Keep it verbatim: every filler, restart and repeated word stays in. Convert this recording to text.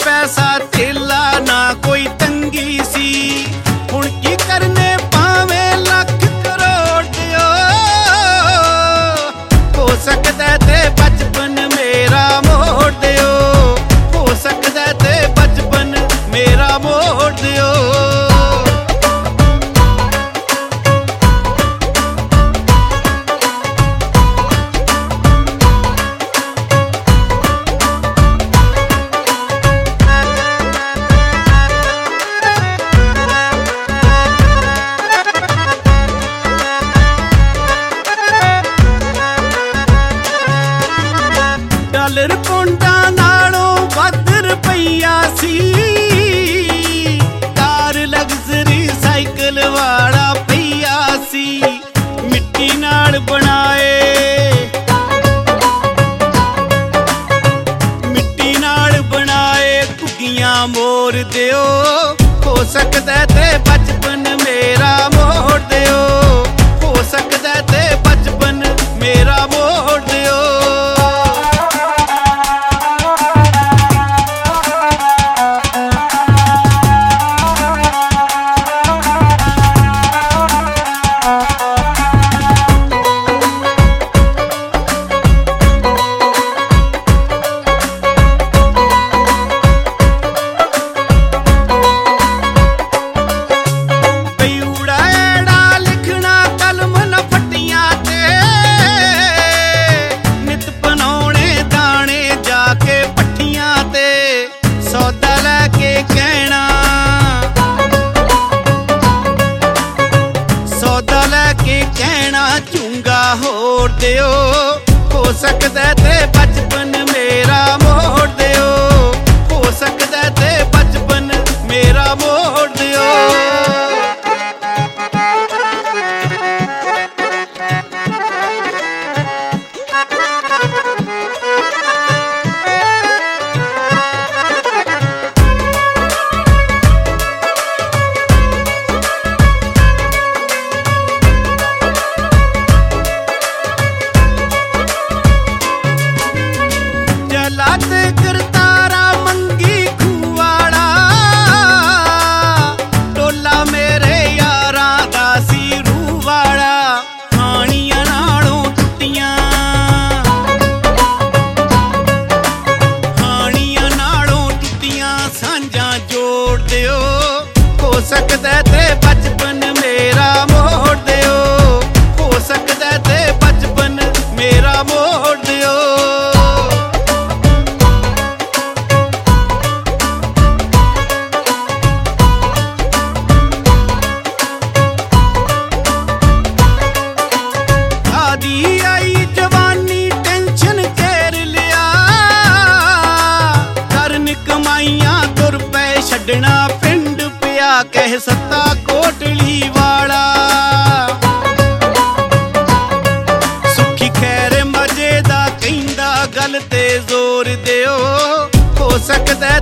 पैसा थेला ना कोई तंगी सी। हुण की करने पावे लख करोड़ दियो, हो सकदा ते बचपन मेरा मोड़ दियो, हो सकदा ते बचपन मेरा मोड़ दियो। डॉलर पौंडा नालों वध रुपया सी, कार लग्जरी साइकिल वाला पईया सी। मिट्टी नाल बनाए मिट्टी नाल बनाए घुग्गियां मोर दियो, हो सकदा ते बचपन मेरा मोड़ दियो, हो सकदा ते बचपन मेरा मोड़ दियो। होर दियो, हो सकदा ते बचपन मेरा मोड़ दियो, हो सकदा ते बचपन मेरा मोड़ दियो। लात करतारा मंगी खूवाड़ा, टोला मेरे यारा दा सी रूवाड़ा। हानियां नालों टुटियां हानियां नालों टुटियां सांझां जोड़ दियो, हो सकदा ते बचपन मेरा मोड़ दियो, हो सकदा ते बचपन मेरा मोड़ दियो। आई जवानी टेंशन घेर लिया, करन कमाइयां तुर पै छड्डना पिंड पिया, कह सत्ता कोटली वाला। सुखी खैर मजे दा कहिंदा गल ते जोर दियो, हो सकदा